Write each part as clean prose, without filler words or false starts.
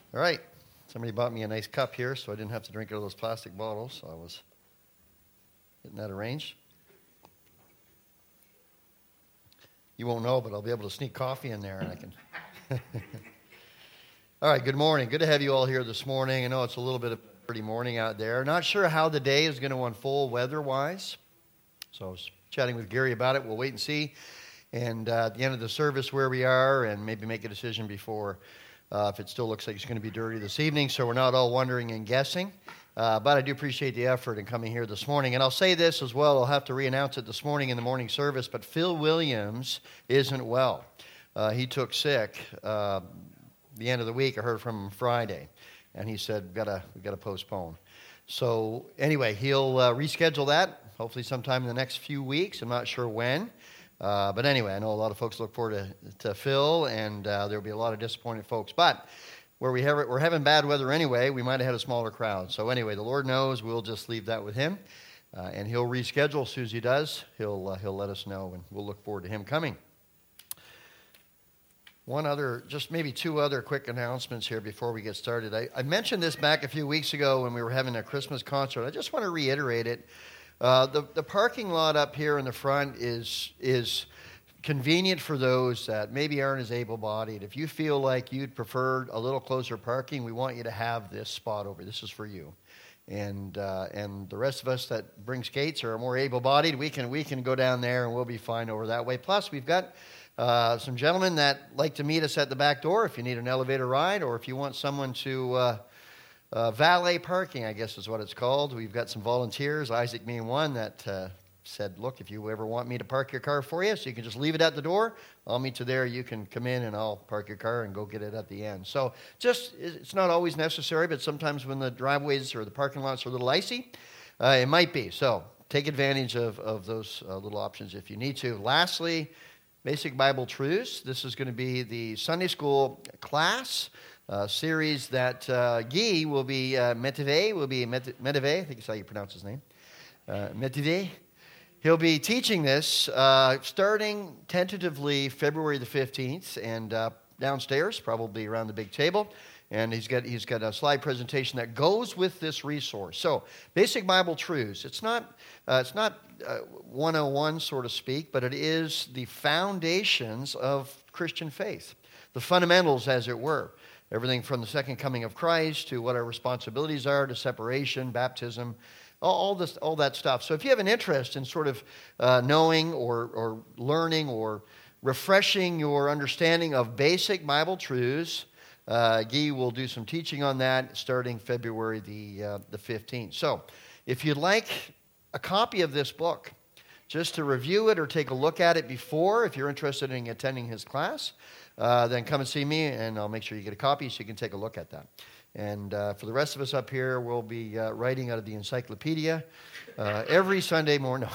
All right. Somebody bought me a nice cup here, so I didn't have to drink out of those plastic bottles. So I was getting that arranged. You won't know, but I'll be able to sneak coffee in there, and I can. All right, good morning. Good to have you all here this morning. I know it's a little bit of a pretty morning out there. Not sure how the day is going to unfold weather-wise. So I was chatting with Gary about it. We'll wait and see. And at the end of the service where we are, and maybe make a decision before if it still looks like it's going to be dirty this evening, so we're not all wondering and guessing. But I do appreciate the effort in coming here this morning. And I'll say this as well. I'll have to re-announce it this morning in the morning service, but Phil Williams isn't well. He took sick the end of the week. I heard from him Friday, and he said, we've got to postpone. So anyway, he'll reschedule that, hopefully sometime in the next few weeks. I'm not sure when. But anyway, I know a lot of folks look forward to Phil, and there'll be a lot of disappointed folks. But where we're having bad weather anyway, we might have had a smaller crowd. So anyway, the Lord knows. We'll just leave that with Him, and He'll reschedule. As soon as He does, He'll let us know, and we'll look forward to Him coming. Just maybe two other quick announcements here before we get started. I mentioned this back a few weeks ago when we were having a Christmas concert. I just want to reiterate it. The parking lot up here in the front is convenient for those that maybe aren't as able-bodied. If you feel like you'd prefer a little closer parking, we want you to have this spot over. This is for you. And the rest of us that bring skates or are more able-bodied, we can go down there and we'll be fine over that way. Plus, we've got some gentlemen that like to meet us at the back door if you need an elevator ride, or if you want someone to valet parking, I guess is what it's called. We've got some volunteers, Isaac being one, that said, look, if you ever want me to park your car for you, so you can just leave it at the door, I'll meet you there. You can come in and I'll park your car and go get it at the end. So it's not always necessary, but sometimes when the driveways or the parking lots are a little icy, it might be. So take advantage of those little options if you need to. Lastly, Basic Bible Truths. This is going to be the Sunday school class series that Guy will be, Medeve, I think that's how you pronounce his name, Medeve. He'll be teaching this starting tentatively February the 15th, and downstairs, probably around the big table. And he's got a slide presentation that goes with this resource. So, Basic Bible Truths. It's not 101, so to speak, but it is the foundations of Christian faith, the fundamentals, as it were. Everything from the second coming of Christ to what our responsibilities are, to separation, baptism, all that stuff. So if you have an interest in sort of knowing or learning or refreshing your understanding of basic Bible truths, Guy will do some teaching on that starting February the 15th. So if you'd like a copy of this book, just to review it or take a look at it before, if you're interested in attending his class, then come and see me, and I'll make sure you get a copy so you can take a look at that. And for the rest of us up here, we'll be writing out of the encyclopedia every Sunday morning.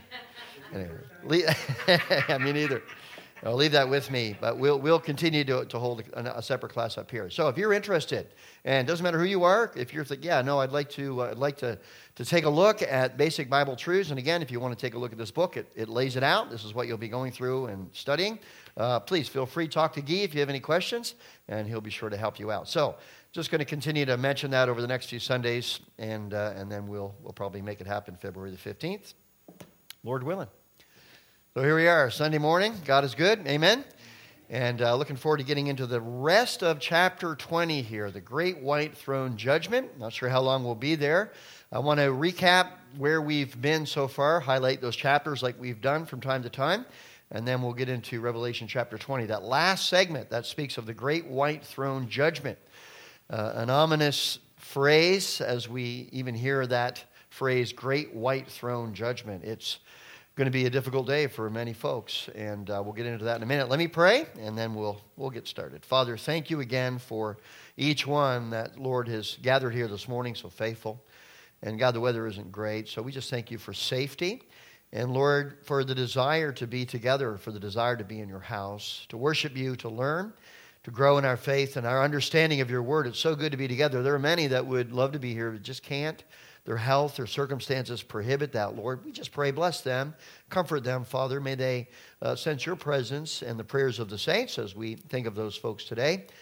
No. Anyway, me neither. I'll leave that with me, but we'll continue to hold a separate class up here. So if you're interested, and it doesn't matter who you are, if you're thinking, I'd like to take a look at basic Bible truths. And again, if you want to take a look at this book, it lays it out. This is what you'll be going through and studying. Please feel free to talk to Guy if you have any questions, and he'll be sure to help you out. So just going to continue to mention that over the next few Sundays, and then we'll probably make it happen February the 15th, Lord willing. So here we are, Sunday morning. God is good. Amen. And looking forward to getting into the rest of chapter 20 here, the Great White Throne Judgment. Not sure how long we'll be there. I want to recap where we've been so far, highlight those chapters like we've done from time to time, and then we'll get into Revelation chapter 20, that last segment that speaks of the Great White Throne Judgment. An ominous phrase as we even hear that phrase, Great White Throne Judgment. It's going to be a difficult day for many folks, and we'll get into that in a minute. Let me pray, and then we'll get started. Father, thank you again for each one that, Lord, has gathered here this morning, so faithful. And God, the weather isn't great, so we just thank you for safety. And Lord, for the desire to be together, for the desire to be in your house, to worship you, to learn, to grow in our faith and our understanding of your word. It's so good to be together. There are many that would love to be here but just can't. Their health or circumstances prohibit that, Lord. We just pray, bless them, comfort them, Father. May they sense your presence and the prayers of the saints as we think of those folks today.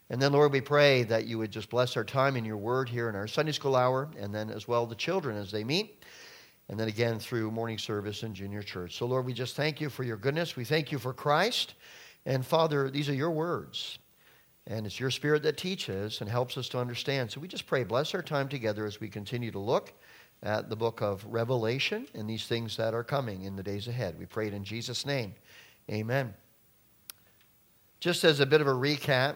And then, Lord, we pray that you would just bless our time in your word here in our Sunday school hour, and then as well the children as they meet, and then again through morning service and junior church. So, Lord, we just thank you for your goodness. We thank you for Christ. And, Father, these are your words, and it's your Spirit that teaches and helps us to understand. So we just pray, bless our time together as we continue to look at the book of Revelation and these things that are coming in the days ahead. We pray it in Jesus' name. Amen. Just as a bit of a recap,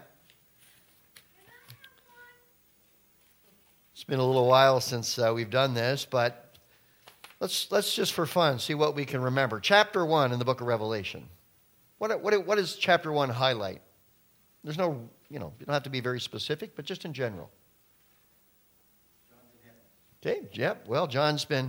it's been a little while since we've done this, but let's just for fun see what we can remember. Chapter 1 in the book of Revelation. What does chapter 1 highlight? There's no, you don't have to be very specific, but just in general. Okay, yep. Well, John's been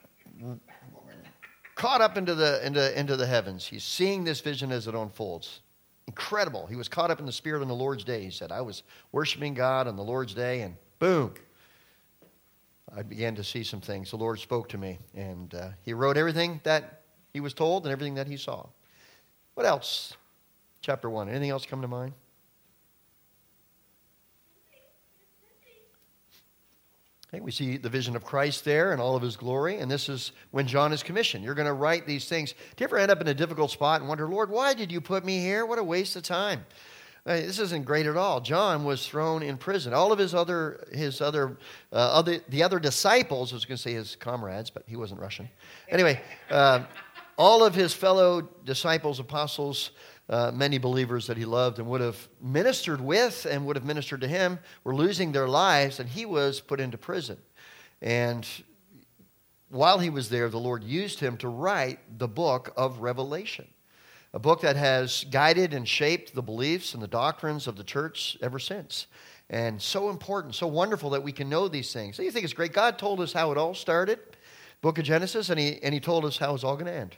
caught up into the heavens. He's seeing this vision as it unfolds. Incredible. He was caught up in the Spirit on the Lord's day. He said, I was worshiping God on the Lord's day, and boom, I began to see some things. The Lord spoke to me, and he wrote everything that he was told and everything that he saw. What else? Chapter 1. Anything else come to mind? Okay, we see the vision of Christ there and all of his glory, and this is when John is commissioned. You're going to write these things. Do you ever end up in a difficult spot and wonder, Lord, why did you put me here? What a waste of time. This isn't great at all. John was thrown in prison. All of the other disciples, I was going to say his comrades, but he wasn't Russian. Anyway, all of his fellow disciples, apostles, many believers that he loved and would have ministered with and would have ministered to him were losing their lives, and he was put into prison. And while he was there, the Lord used him to write the book of Revelation, a book that has guided and shaped the beliefs and the doctrines of the church ever since. And so important, so wonderful that we can know these things. So you think it's great. God told us how it all started, book of Genesis, and he told us how it's all going to end.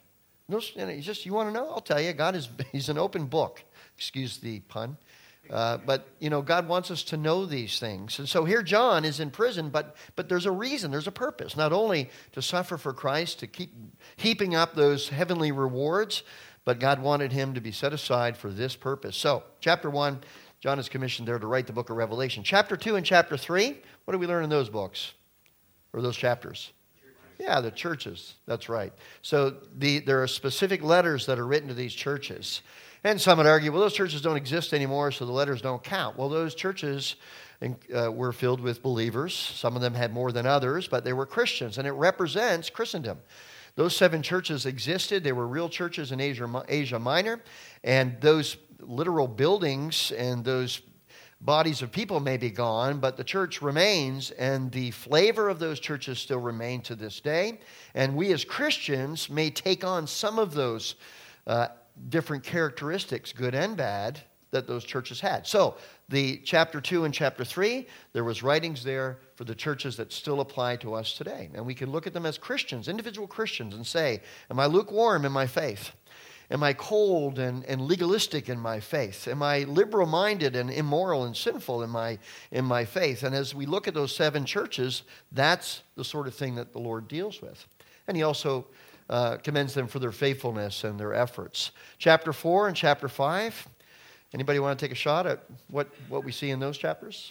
You want to know? I'll tell you. He's an open book. Excuse the pun. But God wants us to know these things. And so here John is in prison, but there's a reason, there's a purpose. Not only to suffer for Christ, to keep heaping up those heavenly rewards, but God wanted him to be set aside for this purpose. So, chapter 1, John is commissioned there to write the book of Revelation. Chapter 2 and chapter 3, what do we learn in those books? Or those chapters? Yeah, the churches. That's right. So there are specific letters that are written to these churches. And some would argue, well, those churches don't exist anymore, so the letters don't count. Well, those churches were filled with believers. Some of them had more than others, but they were Christians, and it represents Christendom. Those 7 churches existed. They were real churches in Asia Minor, and those literal buildings and those bodies of people may be gone, but the church remains, and the flavor of those churches still remain to this day. And we as Christians may take on some of those different characteristics, good and bad, that those churches had. So the chapter 2 and chapter 3, there was writings there for the churches that still apply to us today. And we can look at them as Christians, individual Christians, and say, am I lukewarm in my faith? Am I cold and legalistic in my faith? Am I liberal-minded and immoral and sinful in my faith? And as we look at those 7 churches, that's the sort of thing that the Lord deals with. And he also commends them for their faithfulness and their efforts. Chapter 4 and chapter 5, anybody want to take a shot at what we see in those chapters?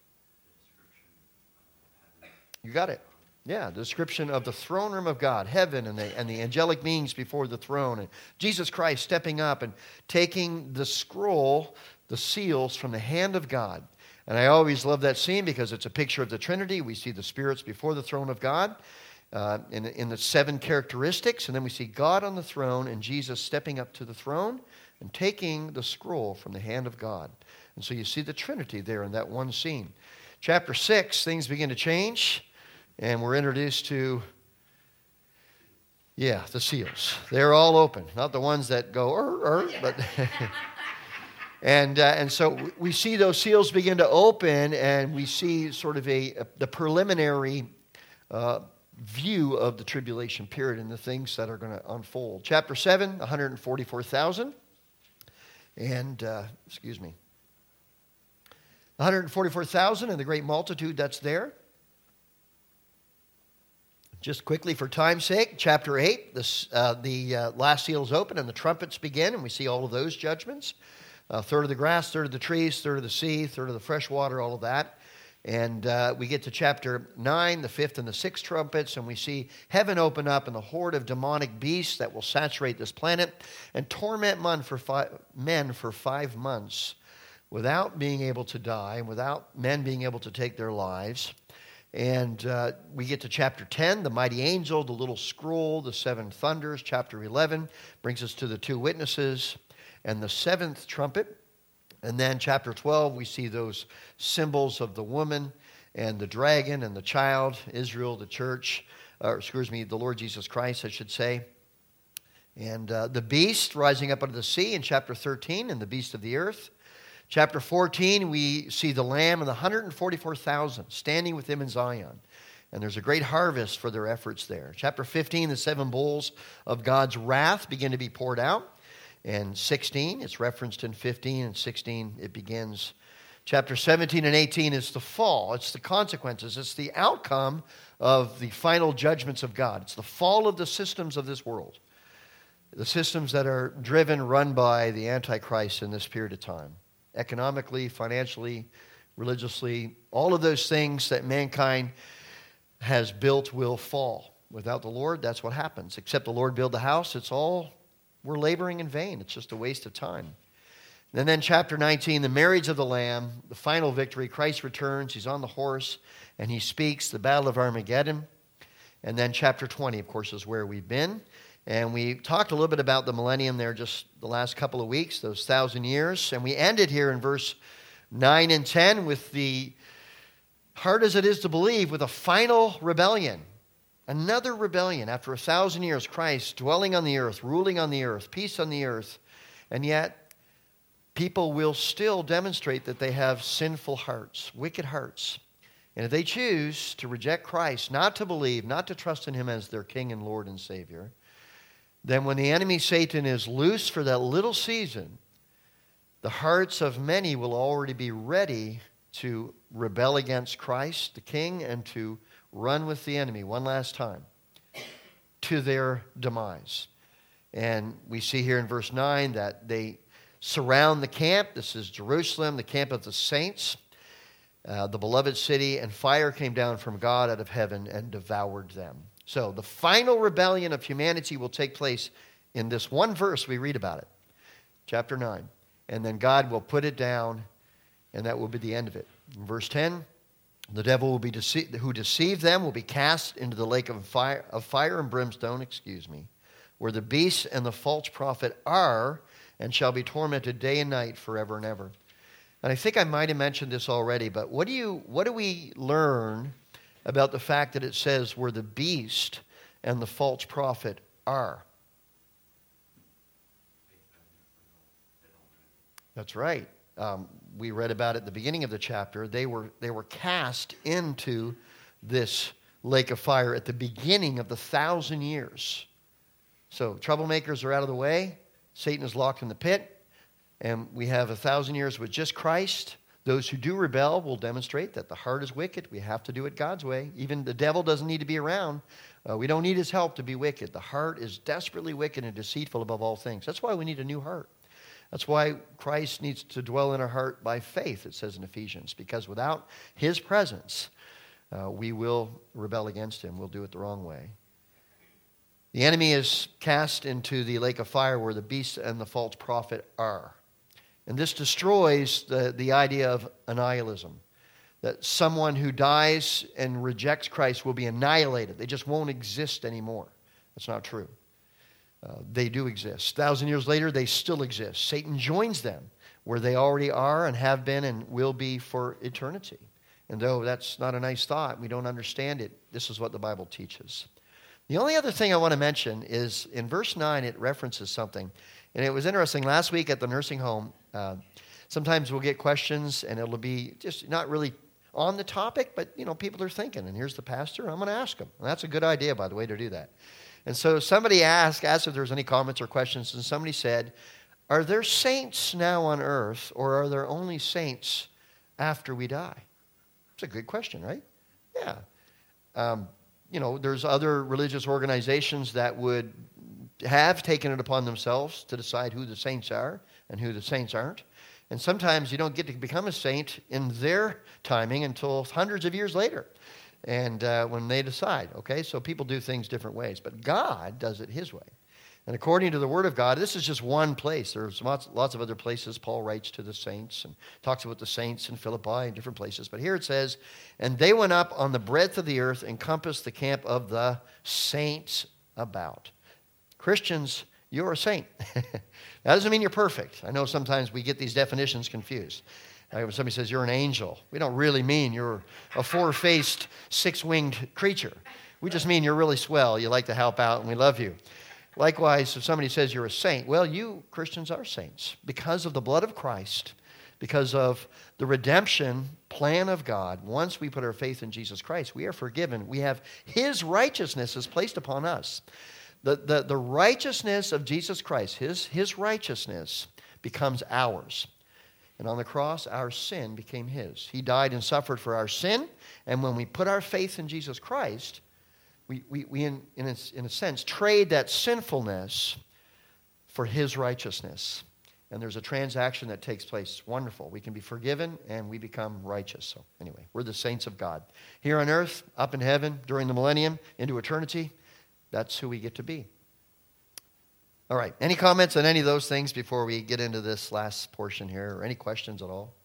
You got it. Yeah, the description of the throne room of God, heaven, and the angelic beings before the throne, and Jesus Christ stepping up and taking the scroll, the seals from the hand of God. And I always love that scene because it's a picture of the Trinity. We see the spirits before the throne of God in the 7 characteristics, and then we see God on the throne and Jesus stepping up to the throne and taking the scroll from the hand of God. And so you see the Trinity there in that one scene. Chapter 6, things begin to change. And we're introduced to, the seals. They're all open. Not the ones that go, but... and so we see those seals begin to open, and we see sort of the preliminary view of the tribulation period and the things that are going to unfold. Chapter 7, 144,000. And, 144,000 and the great multitude that's there. Just quickly, for time's sake, chapter 8, the last seal is open and the trumpets begin, and we see all of those judgments. A third of the grass, third of the trees, third of the sea, third of the fresh water, all of that. And we get to chapter 9, the fifth and the sixth trumpets, and we see heaven open up and the horde of demonic beasts that will saturate this planet and torment men for 5 months without being able to die, without men being able to take their lives. And we get to chapter 10, the mighty angel, the little scroll, the seven thunders. Chapter 11 brings us to the two witnesses and the seventh trumpet. And then chapter 12, we see those symbols of the woman and the dragon and the child, Israel, the church, the Lord Jesus Christ, I should say. And the beast rising up out of the sea in chapter 13, and the beast of the earth. Chapter 14, we see the Lamb and the 144,000 standing with him in Zion. And there's a great harvest for their efforts there. Chapter 15, the seven bowls of God's wrath begin to be poured out. And 16, it's referenced in 15, and 16, it begins. Chapter 17 and 18 is the fall. It's the consequences. It's the outcome of the final judgments of God. It's the fall of the systems of this world. The systems that are run by the Antichrist in this period of time. Economically, financially, religiously, all of those things that mankind has built will fall. Without the Lord, that's what happens. Except the Lord build the house, we're laboring in vain. It's just a waste of time. And then chapter 19, the marriage of the Lamb, the final victory. Christ returns. He's on the horse, and he speaks, the battle of Armageddon. And then chapter 20, of course, is where we've been. And we talked a little bit about the millennium there just the last couple of weeks, those 1,000 years. And we ended here in verse 9 and 10 with the, hard as it is to believe, with a final rebellion. Another rebellion after 1,000 years, Christ dwelling on the earth, ruling on the earth, peace on the earth. And yet, people will still demonstrate that they have sinful hearts, wicked hearts. And if they choose to reject Christ, not to believe, not to trust in him as their King and Lord and Savior, then when the enemy Satan is loose for that little season, the hearts of many will already be ready to rebel against Christ, the King, and to run with the enemy one last time to their demise. And we see here in verse 9 that they surround the camp. This is Jerusalem, the camp of the saints, the beloved city, and fire came down from God out of heaven and devoured them. So the final rebellion of humanity will take place in this one verse we read about it, chapter 9. And then God will put it down, and that will be the end of it. In verse 10, the devil will be who deceived them will be cast into the lake of fire and brimstone, where the beast and the false prophet are, and shall be tormented day and night forever and ever. And I think I might have mentioned this already, but what do we learn about the fact that it says where the beast and the false prophet are? That's right. We read about it at the beginning of the chapter. They were cast into this lake of fire at the beginning of the 1,000 years. So troublemakers are out of the way. Satan is locked in the pit. And we have 1,000 years with just Christ. Those who do rebel will demonstrate that the heart is wicked. We have to do it God's way. Even the devil doesn't need to be around. We don't need his help to be wicked. The heart is desperately wicked and deceitful above all things. That's why we need a new heart. That's why Christ needs to dwell in our heart by faith, it says in Ephesians. Because without his presence, we will rebel against him. We'll do it the wrong way. The enemy is cast into the lake of fire where the beast and the false prophet are. And this destroys the idea of annihilism, that someone who dies and rejects Christ will be annihilated. They just won't exist anymore. That's not true. They do exist. 1,000 years later, they still exist. Satan joins them where they already are and have been and will be for eternity. And though that's not a nice thought, we don't understand it, this is what the Bible teaches. The only other thing I want to mention is in verse 9, it references something. And it was interesting. Last week at the nursing home, sometimes we'll get questions and it'll be just not really on the topic, but people are thinking. And here's the pastor, I'm going to ask them. And that's a good idea, by the way, to do that. And so somebody asked if there was any comments or questions, and somebody said, are there saints now on earth, or are there only saints after we die? It's a good question, right? Yeah. There's other religious organizations that would have taken it upon themselves to decide who the saints are and who the saints aren't. And sometimes you don't get to become a saint in their timing until hundreds of years later. And when they decide, okay? So people do things different ways. But God does it his way. And according to the Word of God, this is just one place. There's lots of other places Paul writes to the saints and talks about the saints in Philippi and different places. But here it says, and they went up on the breadth of the earth and compassed the camp of the saints about. Christians, you're a saint. That doesn't mean you're perfect. I know sometimes we get these definitions confused. When somebody says you're an angel, we don't really mean you're a four-faced, six-winged creature. We just mean you're really swell, you like to help out, and we love you. Likewise, if somebody says you're a saint, well, you Christians are saints because of the blood of Christ, because of the redemption plan of God. Once we put our faith in Jesus Christ, we are forgiven. We have his righteousness is placed upon us. The righteousness of Jesus Christ, his righteousness becomes ours. And on the cross, our sin became his. He died and suffered for our sin. And when we put our faith in Jesus Christ, we in a sense, trade that sinfulness for his righteousness. And there's a transaction that takes place. Wonderful. We can be forgiven and we become righteous. So anyway, we're the saints of God. Here on earth, up in heaven, during the millennium, into eternity, that's who we get to be. All right. Any comments on any of those things before we get into this last portion here? Or any questions at all?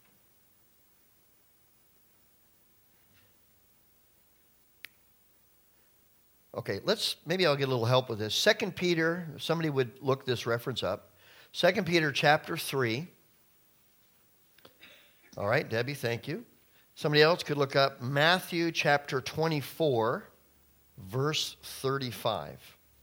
Okay, maybe I'll get a little help with this. 2 Peter, if somebody would look this reference up. 2 Peter chapter 3. All right, Debbie, thank you. Somebody else could look up Matthew chapter 24, verse 35.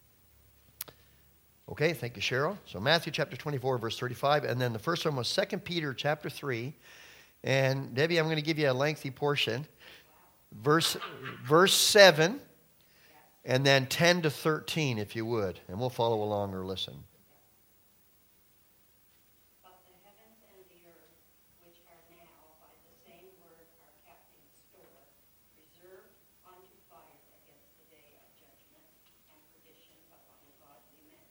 Okay, thank you, Cheryl. So Matthew chapter 24, verse 35. And then the first one was 2 Peter chapter 3. And Debbie, I'm going to give you a lengthy portion. Verse 7. And then 10 to 13, if you would. And we'll follow along or listen. But the heavens and the earth, which are now by the same word are kept in store, reserved unto fire against the day of judgment and perdition of ungodly men.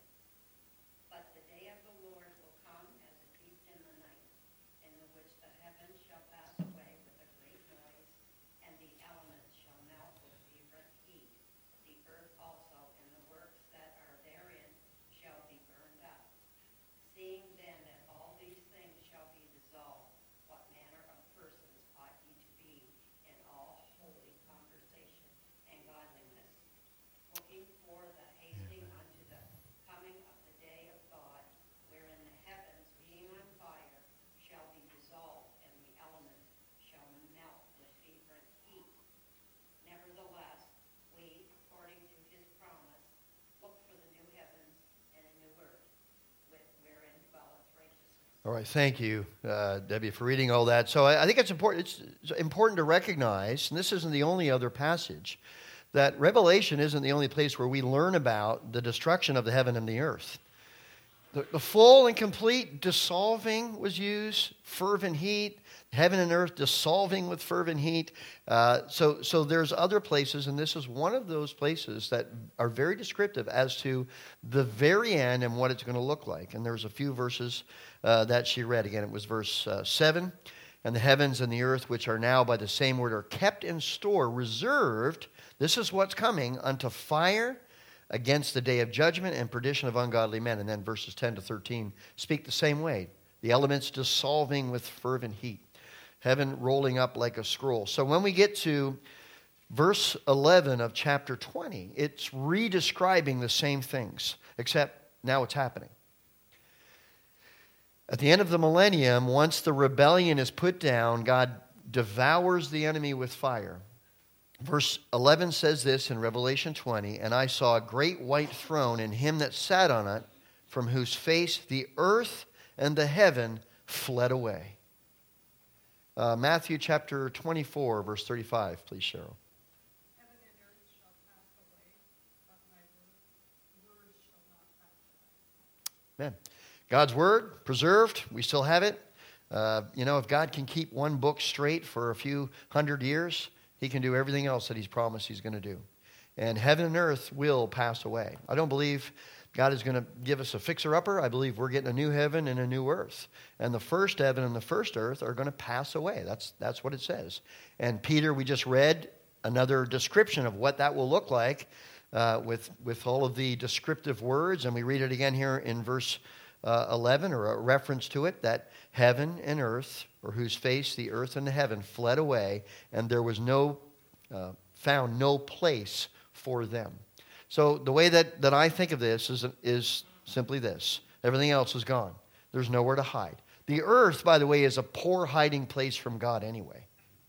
But the day of the Lord will come as a thief in the night, in the which the heavens shall pass away with a great noise, and the elements shall melt with fervent heat. The earth also and the works that are therein shall be burned up. Seeing then that all these things shall be dissolved, what manner of persons ought ye to be in all holy conversation and godliness, looking for the hasting unto the coming of the day of God, wherein the heavens being on fire shall be dissolved, and the elements shall melt with fervent heat. Nevertheless, we, according to his promise, look for the new heavens and a new earth, wherein dwelleth righteousness. All right, thank you, Debbie, for reading all that. So I think it's important to recognize, and this isn't the only other passage, that Revelation isn't the only place where we learn about the destruction of the heaven and the earth. The full and complete dissolving was used, fervent heat, heaven and earth dissolving with fervent heat. So there's other places, and this is one of those places that are very descriptive as to the very end and what it's going to look like. And there's a few verses that she read. Again, it was verse 7. And the heavens and the earth, which are now by the same word, are kept in store, reserved. This is what's coming unto fire against the day of judgment and perdition of ungodly men. And then verses 10 to 13 speak the same way. The elements dissolving with fervent heat. Heaven rolling up like a scroll. So when we get to verse 11 of chapter 20, it's re-describing the same things, except now it's happening. At the end of the millennium, once the rebellion is put down, God devours the enemy with fire. Verse 11 says this in Revelation 20, and I saw a great white throne and him that sat on it, from whose face the earth and the heaven fled away. Matthew chapter 24, verse 35, please, Cheryl. Heaven and earth shall pass away, but my word shall not pass away. Amen. God's word, preserved. We still have it. If God can keep one book straight for a few hundred years, he can do everything else that he's promised he's going to do. And heaven and earth will pass away. I don't believe God is going to give us a fixer-upper. I believe we're getting a new heaven and a new earth. And the first heaven and the first earth are going to pass away. That's what it says. And Peter, we just read another description of what that will look like with all of the descriptive words. And we read it again here in verse 11, or a reference to it, that heaven and earth, or whose face the earth and the heaven fled away, and there was found no place for them. So the way that I think of this is simply this. Everything else is gone. There's nowhere to hide. The earth, by the way, is a poor hiding place from God anyway.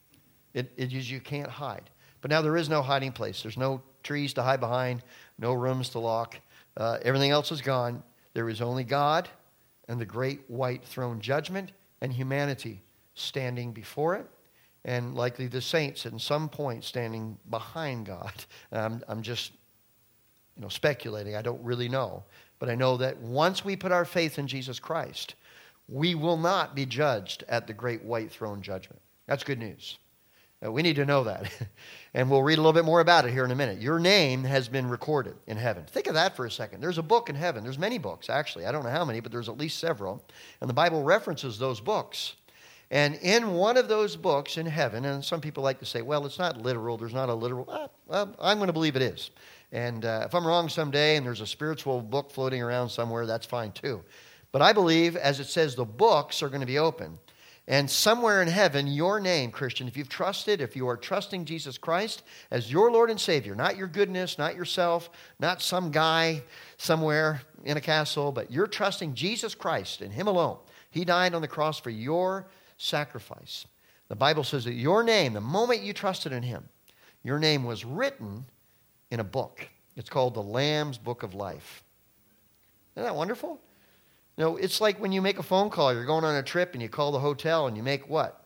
You can't hide. But now there is no hiding place. There's no trees to hide behind, no rooms to lock. Everything else is gone. There is only God and the great white throne judgment, and humanity standing before it, and likely the saints at some point standing behind God. I'm just speculating. I don't really know. But I know that once we put our faith in Jesus Christ, we will not be judged at the great white throne judgment. That's good news. We need to know that. And we'll read a little bit more about it here in a minute. Your name has been recorded in heaven. Think of that for a second. There's a book in heaven. There's many books, actually. I don't know how many, but there's at least several. And the Bible references those books. And in one of those books in heaven, and some people like to say, well, it's not literal. There's not a literal. Well, I'm going to believe it is. And if I'm wrong someday and there's a spiritual book floating around somewhere, that's fine too. But I believe, as it says, the books are going to be open. And somewhere in heaven, your name, Christian, if you are trusting Jesus Christ as your Lord and Savior, not your goodness, not yourself, not some guy somewhere in a castle, but you're trusting Jesus Christ and Him alone. He died on the cross for your sacrifice. The Bible says that your name, the moment you trusted in Him, your name was written in a book. It's called the Lamb's Book of Life. Isn't that wonderful? It's like when you make a phone call, you're going on a trip and you call the hotel and you make what?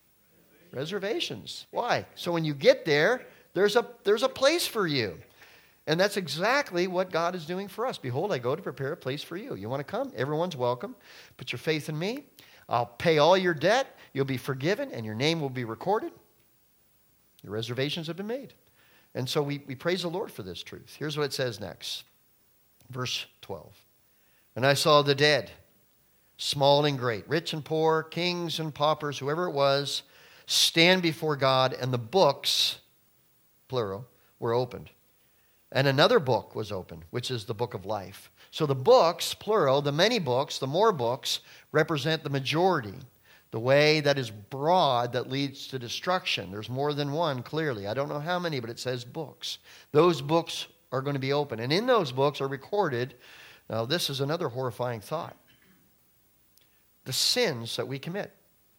Reservations. Why? So when you get there, there's a place for you. And that's exactly what God is doing for us. Behold, I go to prepare a place for you. You want to come? Everyone's welcome. Put your faith in me. I'll pay all your debt. You'll be forgiven and your name will be recorded. Your reservations have been made. And so we praise the Lord for this truth. Here's what it says next. Verse 12. And I saw the dead, small and great, rich and poor, kings and paupers, whoever it was, stand before God, and the books, plural, were opened. And another book was opened, which is the book of life. So the books, plural, the many books, the more books, represent the majority, the way that is broad that leads to destruction. There's more than one, clearly. I don't know how many, but it says books. Those books are going to be open. And in those books are recorded, now this is another horrifying thought, the sins that we commit.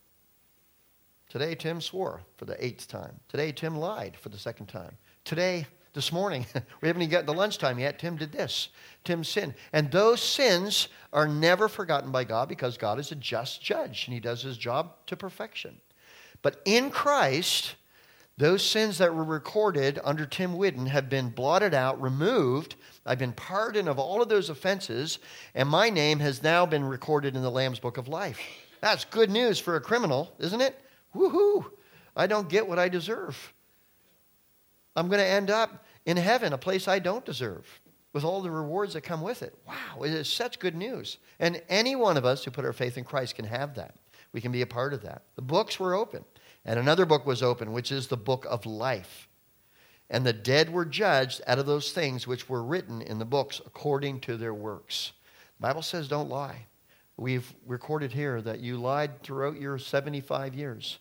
Today, Tim swore for the 8th time. Today, Tim lied for the 2nd time. This morning, we haven't even gotten to lunchtime yet, Tim did this. Tim sinned. And those sins are never forgotten by God because God is a just judge and He does His job to perfection. But in Christ, those sins that were recorded under Tim Whidden have been blotted out, removed. I've been pardoned of all of those offenses, and my name has now been recorded in the Lamb's Book of Life. That's good news for a criminal, isn't it? Woohoo! I don't get what I deserve. I'm going to end up in heaven, a place I don't deserve, with all the rewards that come with it. Wow, it is such good news. And any one of us who put our faith in Christ can have that. We can be a part of that. The books were open. And another book was open, which is the book of life. And the dead were judged out of those things which were written in the books according to their works. The Bible says don't lie. We've recorded here that you lied throughout your 75 years,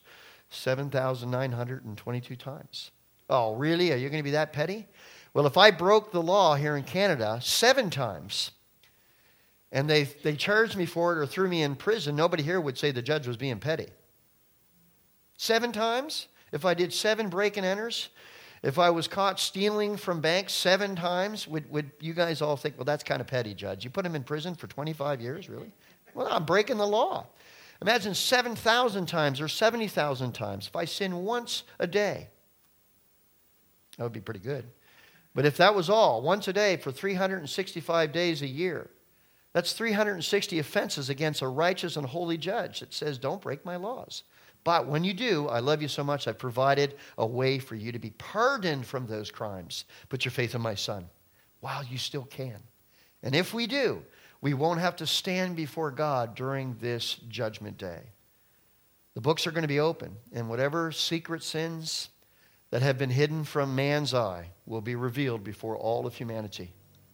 7,922 times. Oh, really? Are you going to be that petty? Well, if I broke the law here in Canada 7 times, and they charged me for it or threw me in prison, nobody here would say the judge was being petty. 7 times? If I did 7 break and enters, if I was caught stealing from banks 7 times, would you guys all think, well, that's kind of petty, Judge. You put him in prison for 25 years, really? Well, I'm breaking the law. Imagine 7,000 times or 70,000 times if I sin once a day. That would be pretty good. But if that was all, once a day for 365 days a year, that's 360 offenses against a righteous and holy judge that says, don't break my laws. But when you do, I love you so much, I've provided a way for you to be pardoned from those crimes. Put your faith in my Son while you still can. And if we do, we won't have to stand before God during this judgment day. The books are going to be open, and whatever secret sins that have been hidden from man's eye will be revealed before all of humanity.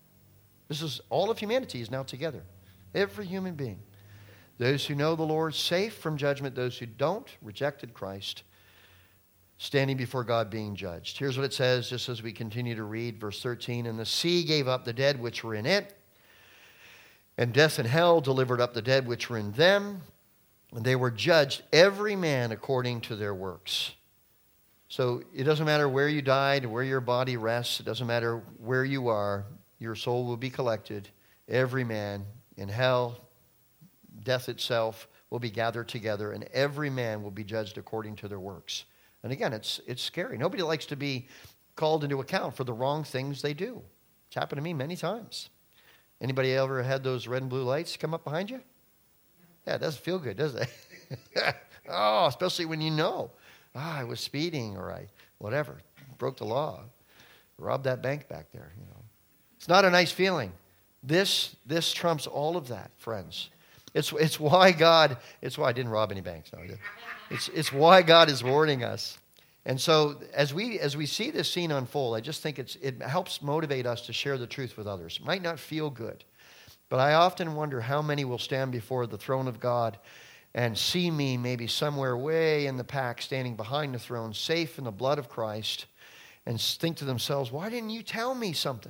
All of humanity is now together. Every human being. Those who know the Lord, safe from judgment. Those who don't, rejected Christ, standing before God being judged. Here's what it says, just as we continue to read, verse 13. And the sea gave up the dead which were in it, and death and hell delivered up the dead which were in them, and they were judged, every man according to their works. So it doesn't matter where you died, where your body rests. It doesn't matter where you are. Your soul will be collected. Every man in hell, death itself, will be gathered together, and every man will be judged according to their works. And again, it's scary. Nobody likes to be called into account for the wrong things they do. It's happened to me many times. Anybody ever had those red and blue lights come up behind you? Yeah, it doesn't feel good, does it? Oh, especially when you know. I was speeding, or I, whatever, broke the law. Robbed that bank back there, you know. It's not a nice feeling. This trumps all of that, friends. It's why I didn't rob any banks. No, it's why God is warning us. And so as we see this scene unfold, I just think it helps motivate us to share the truth with others. It might not feel good, but I often wonder how many will stand before the throne of God and see me maybe somewhere way in the pack, standing behind the throne, safe in the blood of Christ, and think to themselves, why didn't you tell me something?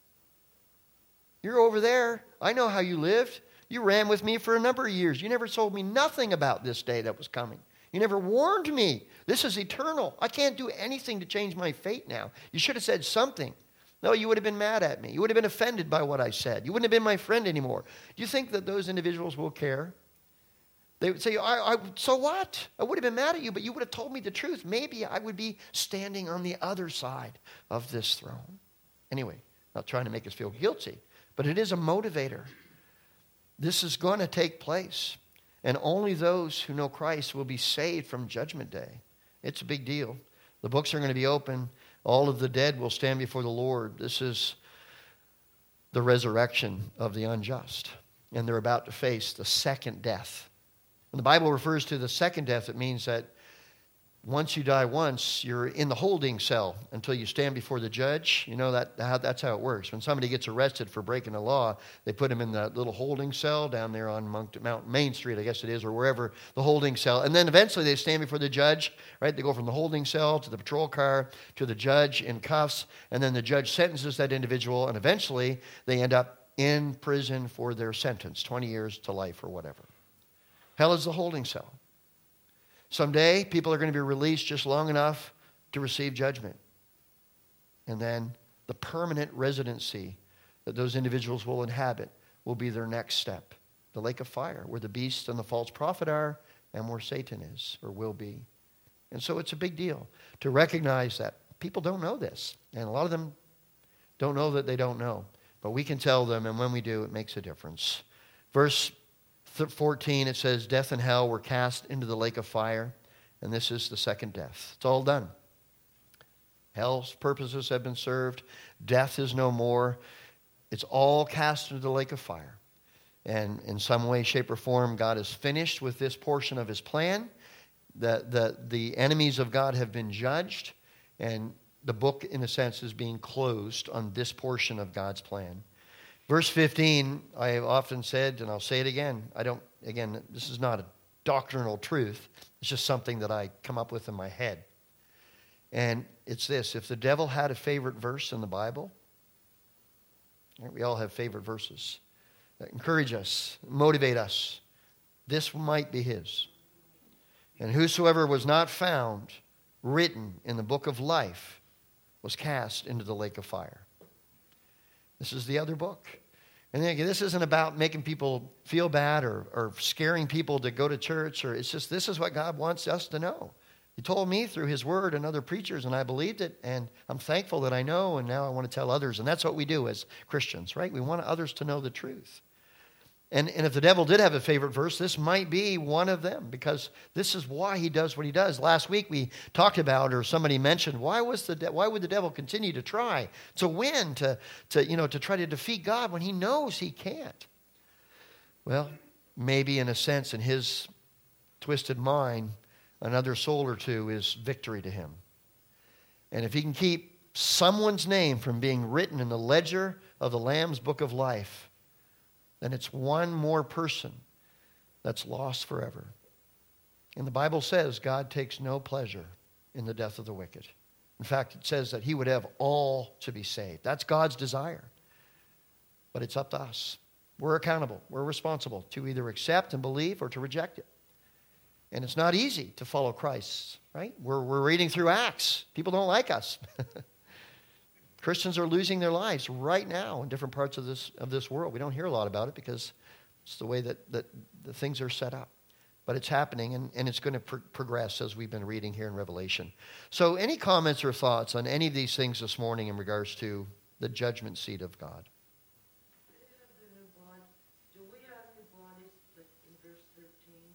You're over there. I know how you lived. You ran with me for a number of years. You never told me nothing about this day that was coming. You never warned me. This is eternal. I can't do anything to change my fate now. You should have said something. No, you would have been mad at me. You would have been offended by what I said. You wouldn't have been my friend anymore. Do you think that those individuals will care? They would say, so what? I would have been mad at you, but you would have told me the truth. Maybe I would be standing on the other side of this throne. Anyway, not trying to make us feel guilty, but it is a motivator. This is going to take place, and only those who know Christ will be saved from Judgment Day. It's a big deal. The books are going to be open. All of the dead will stand before the Lord. This is the resurrection of the unjust, and they're about to face the second death. When the Bible refers to the second death, it means that once you die once, you're in the holding cell until you stand before the judge. You know that's how it works. When somebody gets arrested for breaking the law, they put him in that little holding cell down there on Mount Main Street, I guess it is, or wherever, the holding cell. And then eventually they stand before the judge, right? They go from the holding cell to the patrol car to the judge in cuffs, and then the judge sentences that individual, and eventually they end up in prison for their sentence, 20 years to life or whatever. Hell is the holding cell. Someday, people are going to be released just long enough to receive judgment. And then the permanent residency that those individuals will inhabit will be their next step. The lake of fire, where the beast and the false prophet are, and where Satan is, or will be. And so it's a big deal to recognize that people don't know this. And a lot of them don't know that they don't know. But we can tell them, and when we do, it makes a difference. Verse 14, it says, death and hell were cast into the lake of fire, and this is the second death. It's all done. Hell's purposes have been served. Death is no more. It's all cast into the lake of fire. And in some way, shape, or form, God is finished with this portion of his plan. The enemies of God have been judged, and the book, in a sense, is being closed on this portion of God's plan. Verse 15, I have often said, and I'll say it again, this is not a doctrinal truth. It's just something that I come up with in my head. And it's this: if the devil had a favorite verse in the Bible, we all have favorite verses that encourage us, motivate us. This might be his. And whosoever was not found written in the book of life was cast into the lake of fire. This is the other book. And again, this isn't about making people feel bad or scaring people to go to church. It's just, this is what God wants us to know. He told me through his word and other preachers, and I believed it, and I'm thankful that I know, and now I want to tell others. And that's what we do as Christians, right? We want others to know the truth. And if the devil did have a favorite verse, this might be one of them, because this is why he does what he does. Last week we talked about, or somebody mentioned, why would the devil continue to try to win, to try to defeat God when he knows he can't? Well, maybe in a sense, in his twisted mind, another soul or two is victory to him. And if he can keep someone's name from being written in the ledger of the Lamb's book of life, then it's one more person that's lost forever. And the Bible says God takes no pleasure in the death of the wicked. In fact, it says that he would have all to be saved. That's God's desire. But it's up to us. We're accountable. We're responsible to either accept and believe or to reject it. And it's not easy to follow Christ, right? We're reading through Acts. People don't like us. Christians are losing their lives right now in different parts of this world. We don't hear a lot about it because it's the way that the things are set up. But it's happening, and it's going to progress as we've been reading here in Revelation. So any comments or thoughts on any of these things this morning in regards to the judgment seat of God? Do we have new bodies, like in verse 13?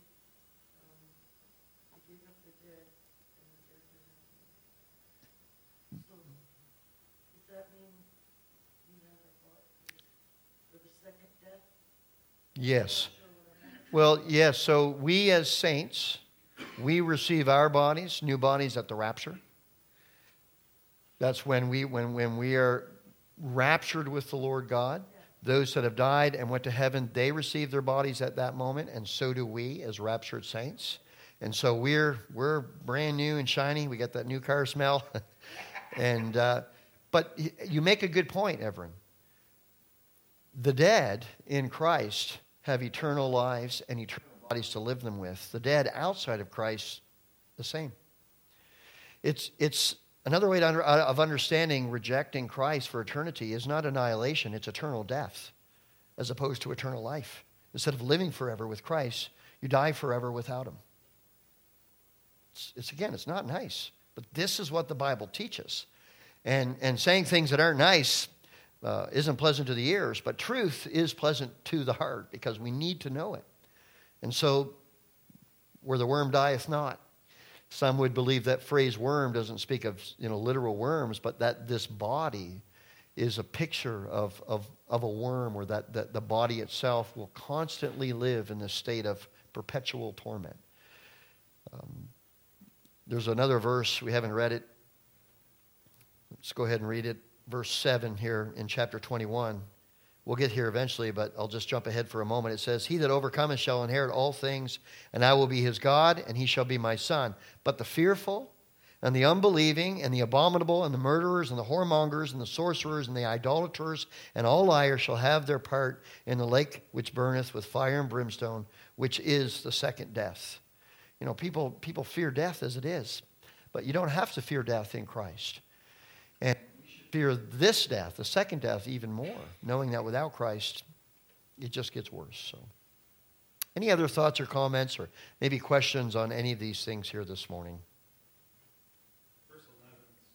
We gave up the dead, and the dead were not. So, does that mean we have our bodies for the second death? Yes. Well, yes. So we as saints, we receive our bodies, new bodies at the rapture. That's when we are raptured with the Lord God. Those that have died and went to heaven, they receive their bodies at that moment, and so do we as raptured saints. And so we're brand new and shiny. We got that new car smell. And but you make a good point, Everin. The dead in Christ have eternal lives and eternal bodies to live them with. The dead outside of Christ, the same. It's another way of understanding rejecting Christ for eternity is not annihilation, it's eternal death, as opposed to eternal life. Instead of living forever with Christ, you die forever without him. It's not nice, but this is what the Bible teaches. And saying things that aren't nice isn't pleasant to the ears, but truth is pleasant to the heart because we need to know it. And so, where the worm dieth not. Some would believe that phrase worm doesn't speak of literal worms, but that this body is a picture of a worm, or that the body itself will constantly live in this state of perpetual torment. There's another verse, we haven't read it. Let's go ahead and read it. Verse 7 here in chapter 21. We'll get here eventually, but I'll just jump ahead for a moment. It says, "He that overcometh shall inherit all things, and I will be his God, and he shall be my son. But the fearful, and the unbelieving, and the abominable, and the murderers, and the whoremongers, and the sorcerers, and the idolaters, and all liars shall have their part in the lake which burneth with fire and brimstone, which is the second death." People fear death as it is, but you don't have to fear death in Christ. And we should fear this death, the second death, even more, knowing that without Christ, it just gets worse. So, any other thoughts or comments, or maybe questions on any of these things here this morning? Verse 11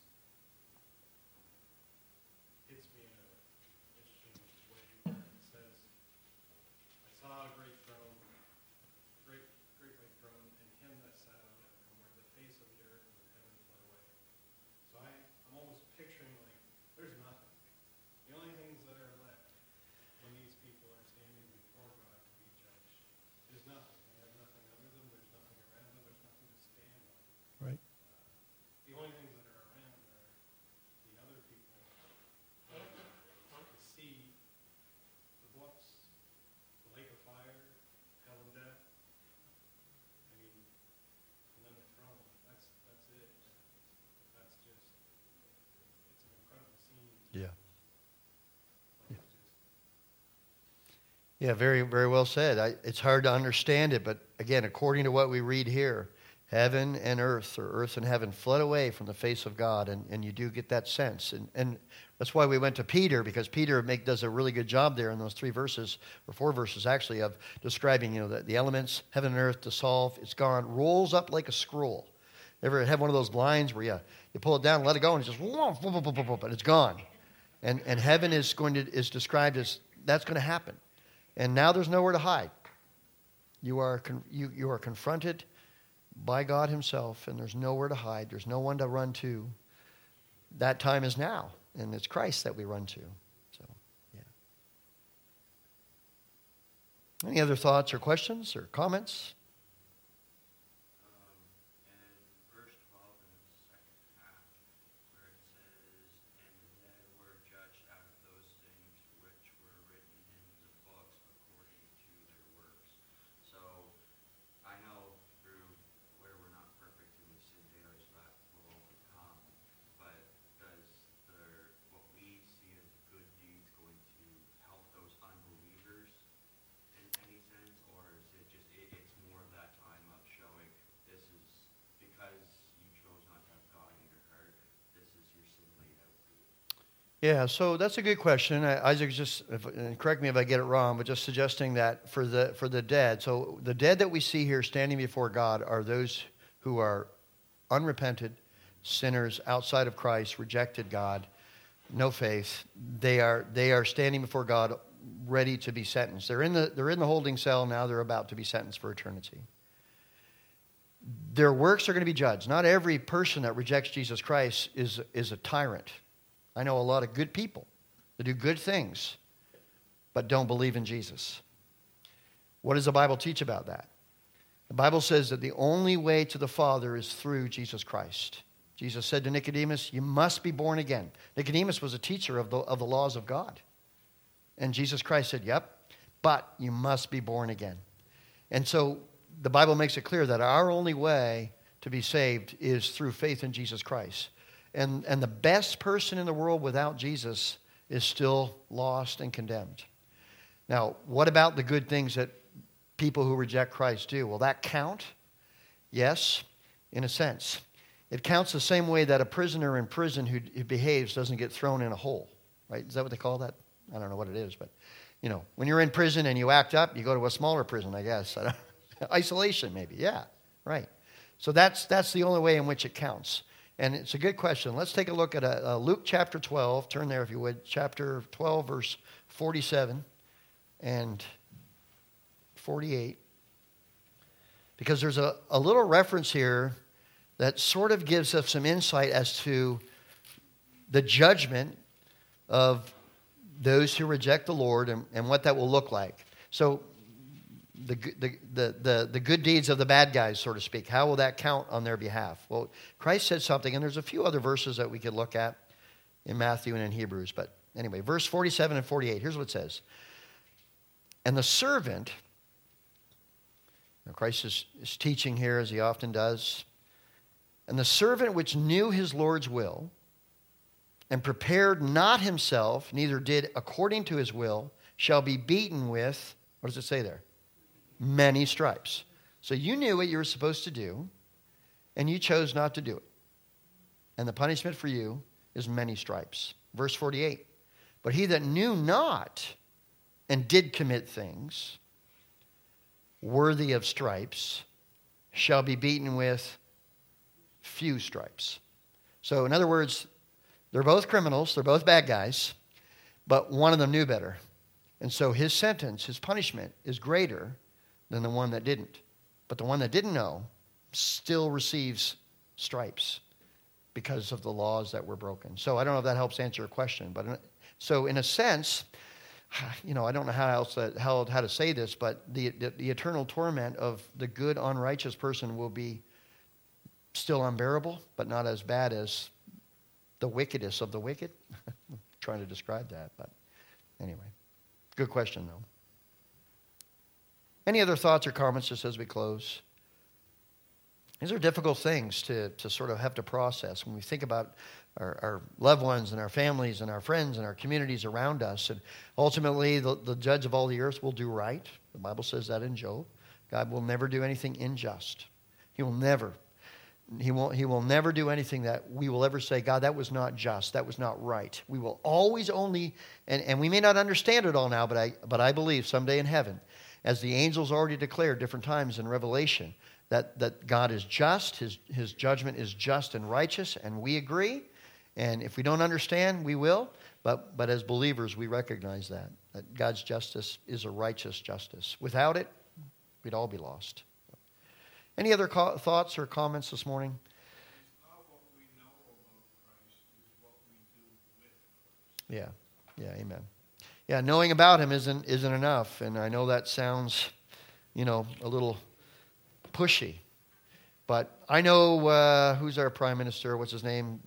hits me in an interesting way. It says, "I saw a great throne, great white throne, and him that sat on it, from where the face of the earth and the heaven fled away." So I'm almost picturing like there's nothing. The only things that are left when these people are standing before God to be judged is nothing. They have nothing under them. There's nothing around them. There's nothing to stand on. Right. The only things that are around are the other people, the sea, the books, the lake of fire, hell and death. I mean, and then the throne. That's it. That's just, it's an incredible scene. Yeah. Like, it's just, Yeah, very, very well said. It's hard to understand it, but again, according to what we read here, heaven and earth, or earth and heaven, fled away from the face of God, and you do get that sense. And that's why we went to Peter, because Peter does a really good job there in those 3 verses, or 4 verses actually, of describing the elements, heaven and earth, dissolve, it's gone, rolls up like a scroll. Ever have one of those blinds where you pull it down, let it go, and it's just whoop, whoop, whoop, whoop, and it's gone. And heaven is described as that's going to happen. And now there's nowhere to hide. You are confronted by God himself, and there's nowhere to hide. There's no one to run to. That time is now, and it's Christ that we run to. So, yeah. Any other thoughts or questions or comments? In verse 12 in the second half, where it says, "And the dead were judged out of those things which were written in the books according to their works." So I know through where we're not perfect and we sin daily, so that will overcome. But does what we see as good deeds going to help those unbelievers in any sense, or is it just it's more of that time of showing this is because you chose not to have God in your heart, this is your sin laid out for you? Yeah, so that's a good question. Isaac just, and correct me if I get it wrong, but just suggesting that for the dead. So the dead that we see here standing before God are those who are unrepented, sinners outside of Christ, rejected God, no faith. They are standing before God, ready to be sentenced. They're in the holding cell now. They're about to be sentenced for eternity. Their works are going to be judged. Not every person that rejects Jesus Christ is a tyrant. I know a lot of good people that do good things, but don't believe in Jesus. What does the Bible teach about that? The Bible says that the only way to the Father is through Jesus Christ. Jesus said to Nicodemus, "You must be born again." Nicodemus was a teacher of the laws of God. And Jesus Christ said, "Yep, but you must be born again." And so the Bible makes it clear that our only way to be saved is through faith in Jesus Christ. And the best person in the world without Jesus is still lost and condemned. Now, what about the good things that people who reject Christ do? Will that count? Yes, in a sense. It counts the same way that a prisoner in prison who behaves doesn't get thrown in a hole, right? Is that what they call that? I don't know what it is, but, when you're in prison and you act up, you go to a smaller prison, I guess. Isolation, maybe. Yeah, right. So that's the only way in which it counts. And it's a good question. Let's take a look at Luke chapter 12. Turn there if you would. Chapter 12, verse 47 and 48. Because there's a little reference here that sort of gives us some insight as to the judgment of those who reject the Lord and what that will look like. So the good deeds of the bad guys, so to speak, how will that count on their behalf? Well, Christ said something, and there's a few other verses that we could look at in Matthew and in Hebrews. But anyway, verse 47 and 48, here's what it says. "And the servant," Christ is teaching here as he often does, "and the servant which knew his Lord's will, and prepared not himself, neither did according to his will, shall be beaten with," what does it say there? "Many stripes." So you knew what you were supposed to do, and you chose not to do it. And the punishment for you is many stripes. Verse 48, "But he that knew not and did commit things worthy of stripes shall be beaten with few stripes." So in other words, they're both criminals, they're both bad guys, but one of them knew better. And so his sentence, his punishment, is greater than the one that didn't. But the one that didn't know still receives stripes because of the laws that were broken. So I don't know if that helps answer your question. But so in a sense, I don't know how to say this, but the eternal torment of the good, unrighteous person will be still unbearable, but not as bad as the wickedest of the wicked. I'm trying to describe that, but anyway. Good question, though. Any other thoughts or comments just as we close? These are difficult things to sort of have to process when we think about our loved ones and our families and our friends and our communities around us. And ultimately, the judge of all the earth will do right. The Bible says that in Job. God will never do anything unjust. He will never do anything that we will ever say, "God, that was not just, that was not right." We will always only, and we may not understand it all now, but I believe someday in heaven, as the angels already declared different times in Revelation, that God is just, his judgment is just and righteous, and we agree. And if we don't understand, we will. But as believers, we recognize that God's justice is a righteous justice. Without it, we'd all be lost. Any other thoughts or comments this morning? It's not what we know about Christ, it's what we do with Christ. Yeah, amen. Yeah, knowing about him isn't enough, and I know that sounds, a little pushy. But I know who's our prime minister. What's his name?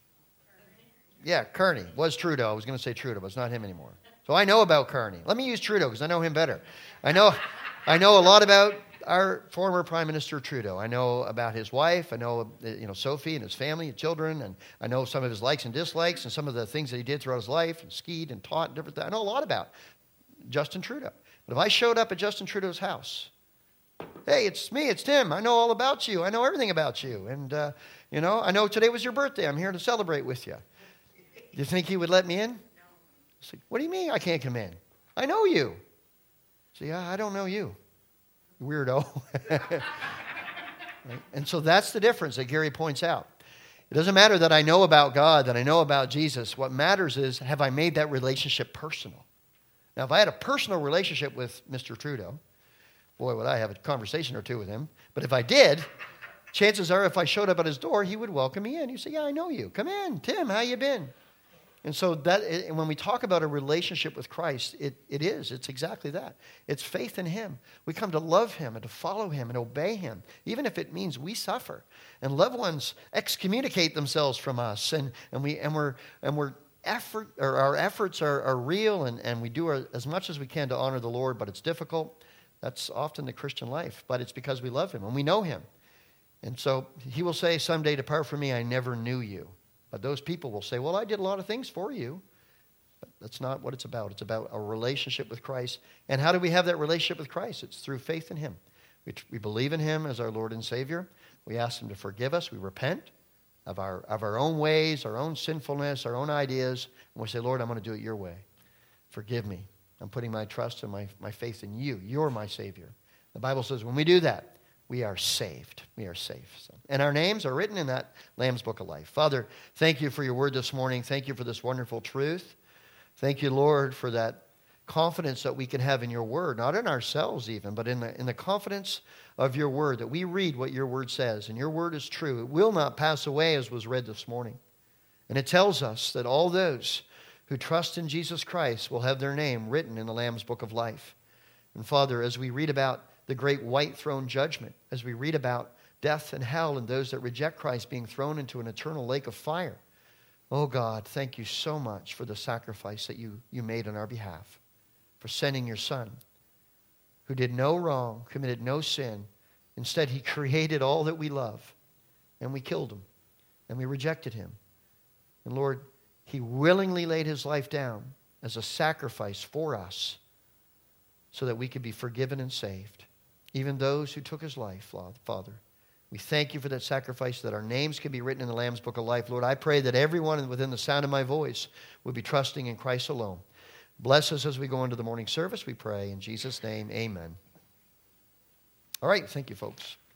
Yeah, Kearney. Was Trudeau. I was going to say Trudeau, but it's not him anymore. So I know about Kearney. Let me use Trudeau because I know him better. I know a lot about our former Prime Minister Trudeau. I know about his wife. I know, Sophie and his family and children. And I know some of his likes and dislikes and some of the things that he did throughout his life and skied and taught and different things. I know a lot about Justin Trudeau. But if I showed up at Justin Trudeau's house, hey, it's me, it's Tim. I know all about you. I know everything about you. And, I know today was your birthday. I'm here to celebrate with you. Do you think he would let me in? No. Say, what do you mean I can't come in? I know you. See, I don't know you, weirdo. Right? And so that's the difference that Gary points out. It doesn't matter that I know about God, that I know about Jesus. What matters is, have I made that relationship personal? Now, if I had a personal relationship with Mr. Trudeau, boy, would I have a conversation or two with him. But if I did, chances are if I showed up at his door, he would welcome me in. He'd say, yeah, I know you. Come in. Tim, how you been? And so when we talk about a relationship with Christ, it's exactly that. It's faith in him. We come to love him and to follow him and obey him, even if it means we suffer. And loved ones excommunicate themselves from us, our efforts are real, and we do as much as we can to honor the Lord, but it's difficult. That's often the Christian life, but it's because we love him and we know him. And so he will say someday, depart from me, I never knew you. But those people will say, well, I did a lot of things for you. But that's not what it's about. It's about a relationship with Christ. And how do we have that relationship with Christ? It's through faith in him. We believe in him as our Lord and Savior. We ask him to forgive us. We repent of our own ways, our own sinfulness, our own ideas. And we say, Lord, I'm going to do it your way. Forgive me. I'm putting my trust and my faith in you. You're my Savior. The Bible says when we do that, we are saved. We are safe. And our names are written in that Lamb's Book of Life. Father, thank you for your word this morning. Thank you for this wonderful truth. Thank you, Lord, for that confidence that we can have in your word, not in ourselves even, but in the confidence of your word, that we read what your word says, and your word is true. It will not pass away, as was read this morning. And it tells us that all those who trust in Jesus Christ will have their name written in the Lamb's Book of Life. And Father, as we read about the great white throne judgment, as we read about death and hell and those that reject Christ being thrown into an eternal lake of fire, oh God, thank you so much for the sacrifice that you made on our behalf, for sending your Son, who did no wrong, committed no sin. Instead, he created all that we love, and we killed him, and we rejected him. And Lord, he willingly laid his life down as a sacrifice for us so that we could be forgiven and saved. Even those who took his life, Father. We thank you for that sacrifice, that our names can be written in the Lamb's Book of Life. Lord, I pray that everyone within the sound of my voice would be trusting in Christ alone. Bless us as we go into the morning service, we pray. In Jesus' name, amen. All right, thank you, folks.